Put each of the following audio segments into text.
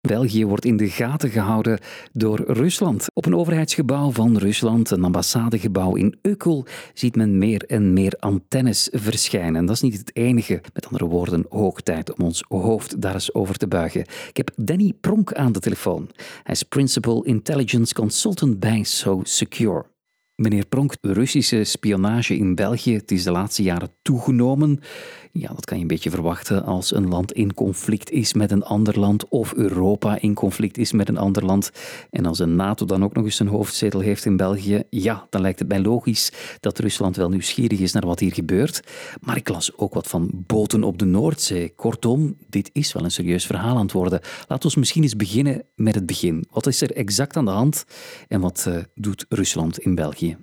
België wordt in de gaten gehouden door Rusland. Op een overheidsgebouw van Rusland, een ambassadegebouw in Ukkel, ziet men meer en meer antennes verschijnen. Dat is niet het enige. Met andere woorden, hoog tijd om ons hoofd daar eens over te buigen. Ik heb Danny Pronk aan de telefoon. Hij is Principal Intelligence Consultant bij So Secure. Meneer Pronk, Russische spionage in België, het is de laatste jaren toegenomen. Ja, dat kan je een beetje verwachten als een land in conflict is met een ander land of Europa in conflict is met een ander land. En als de NATO dan ook nog eens een hoofdzetel heeft in België, ja, dan lijkt het mij logisch dat Rusland wel nieuwsgierig is naar wat hier gebeurt. Maar ik las ook wat van boten op de Noordzee. Kortom, dit is wel een serieus verhaal aan het worden. Laten we misschien eens beginnen met het begin. Wat is er exact aan de hand en wat doet Rusland in België?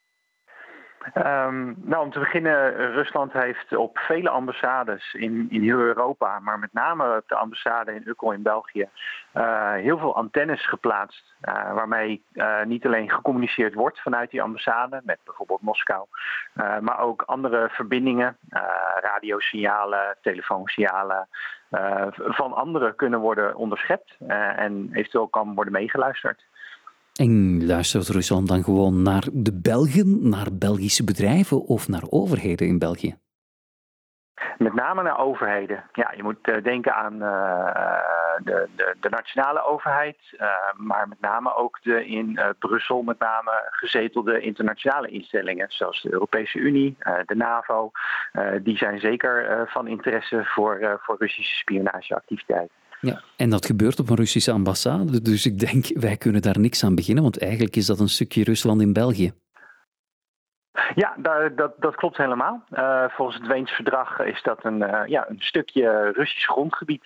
Om te beginnen, Rusland heeft op vele ambassades in heel Europa, maar met name op de ambassade in Ukkel in België, heel veel antennes geplaatst. Waarmee niet alleen gecommuniceerd wordt vanuit die ambassade, met bijvoorbeeld Moskou, maar ook andere verbindingen, radiosignalen, telefoonsignalen, van anderen kunnen worden onderschept en eventueel kan worden meegeluisterd. En luistert Rusland dan gewoon naar de Belgen, naar Belgische bedrijven of naar overheden in België? Met name naar overheden. Ja, je moet denken aan de nationale overheid, maar met name ook de in Brussel met name gezetelde internationale instellingen, zoals de Europese Unie, de NAVO. Die zijn zeker van interesse voor Russische spionageactiviteiten. Ja, en dat gebeurt op een Russische ambassade, dus ik denk, wij kunnen daar niks aan beginnen, want eigenlijk is dat een stukje Rusland in België. Ja, dat klopt helemaal. Volgens het Weens verdrag is dat een stukje Russisch grondgebied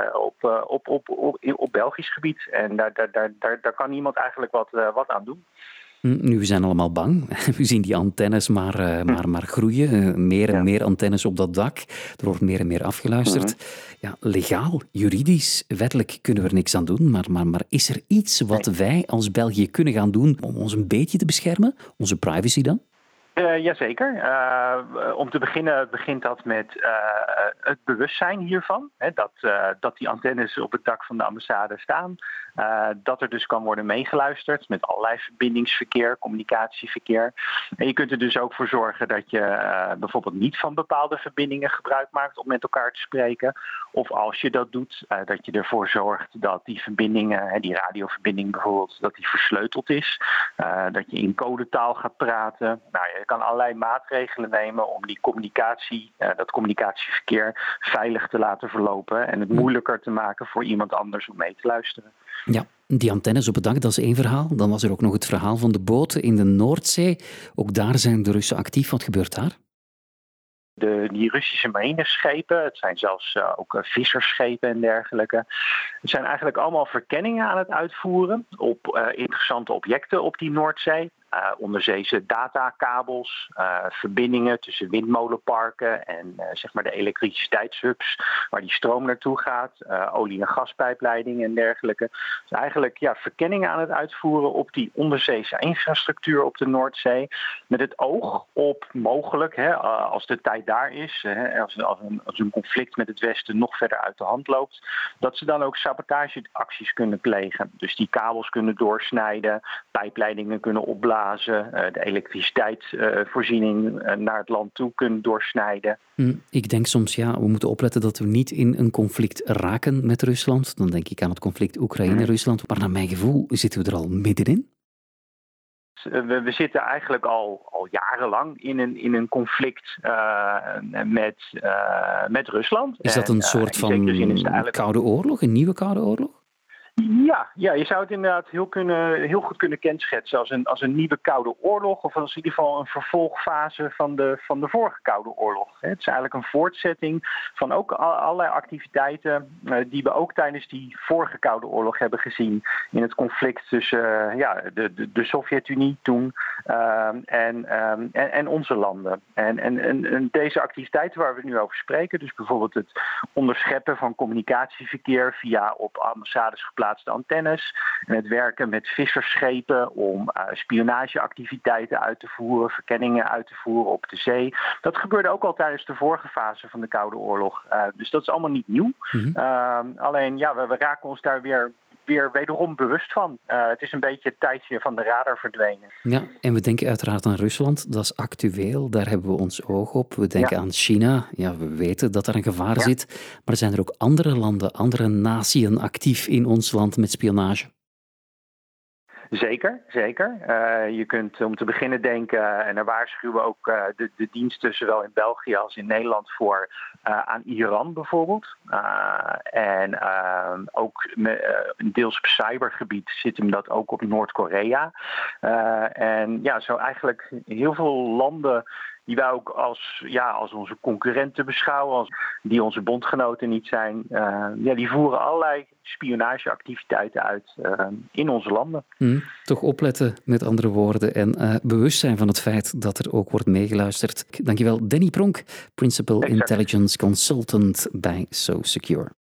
op Belgisch gebied. En daar kan niemand eigenlijk wat aan doen. Nu, we zijn allemaal bang. We zien die antennes maar groeien. Meer en meer antennes op dat dak. Er wordt meer en meer afgeluisterd. Ja, legaal, juridisch, wettelijk kunnen we er niks aan doen. Maar is er iets wat wij als België kunnen gaan doen om ons een beetje te beschermen? Onze privacy dan? Jazeker. Om te beginnen begint dat met het bewustzijn hiervan. Hè, dat die antennes op het dak van de ambassade staan. Dat er dus kan worden meegeluisterd met allerlei verbindingsverkeer, communicatieverkeer. En je kunt er dus ook voor zorgen dat je bijvoorbeeld niet van bepaalde verbindingen gebruik maakt om met elkaar te spreken. Of als je dat doet, dat je ervoor zorgt dat die verbindingen, die radioverbinding bijvoorbeeld, dat die versleuteld is. Dat je in codetaal gaat praten. Nou, je kan allerlei maatregelen nemen om die communicatie, dat communicatieverkeer veilig te laten verlopen en het moeilijker te maken voor iemand anders om mee te luisteren. Ja, die antennes op het dak, dat is één verhaal. Dan was er ook nog het verhaal van de boten in de Noordzee. Ook daar zijn de Russen actief. Wat gebeurt daar? Die Russische marineschepen, het zijn zelfs ook vissersschepen en dergelijke. Het zijn eigenlijk allemaal verkenningen aan het uitvoeren op interessante objecten op die Noordzee. Onderzeese datakabels, verbindingen tussen windmolenparken en zeg maar de elektriciteitshubs waar die stroom naartoe gaat, olie- en gaspijpleidingen en dergelijke. Dus eigenlijk verkenningen aan het uitvoeren op die onderzeese infrastructuur op de Noordzee, met het oog op mogelijk, als de tijd daar is, als een conflict met het Westen nog verder uit de hand loopt, dat ze dan ook sabotageacties kunnen plegen. Dus die kabels kunnen doorsnijden, pijpleidingen kunnen opblazen, de elektriciteitsvoorziening naar het land toe kunnen doorsnijden. Ik denk soms, we moeten opletten dat we niet in een conflict raken met Rusland. Dan denk ik aan het conflict Oekraïne-Rusland. Maar naar mijn gevoel zitten we er al middenin. We zitten eigenlijk al jarenlang in een conflict met Rusland. Is dat een soort van Koude Oorlog, een nieuwe Koude Oorlog? Ja, je zou het inderdaad heel goed kunnen kenschetsen als een nieuwe Koude Oorlog, of als in ieder geval een vervolgfase van de vorige Koude Oorlog. Het is eigenlijk een voortzetting van ook allerlei activiteiten die we ook tijdens die vorige Koude Oorlog hebben gezien in het conflict tussen de Sovjet-Unie toen en onze landen. En deze activiteiten waar we nu over spreken, dus bijvoorbeeld het onderscheppen van communicatieverkeer via op ambassades geplaatste geplaatste antennes en het werken met vissersschepen om spionageactiviteiten uit te voeren, verkenningen uit te voeren op de zee. Dat gebeurde ook al tijdens de vorige fase van de Koude Oorlog. Dus dat is allemaal niet nieuw. Alleen we raken ons daar weer wederom bewust van. Het is een beetje het tijdje van de radar verdwenen. Ja, en we denken uiteraard aan Rusland. Dat is actueel, daar hebben we ons oog op. We denken aan China. Ja, we weten dat er een gevaar zit. Maar zijn er ook andere landen, andere naties actief in ons land met spionage? Zeker. Je kunt om te beginnen denken, en daar waarschuwen ook de diensten zowel in België als in Nederland voor, aan Iran bijvoorbeeld. En ook deels op cybergebied zit hem dat ook op Noord-Korea. Zo eigenlijk heel veel landen die wij ook als onze concurrenten beschouwen, die onze bondgenoten niet zijn, die voeren allerlei spionageactiviteiten uit in onze landen. Toch opletten, met andere woorden, en bewust zijn van het feit dat er ook wordt meegeluisterd. Dankjewel, Danny Pronk, Principal Intelligence Consultant bij So Secure.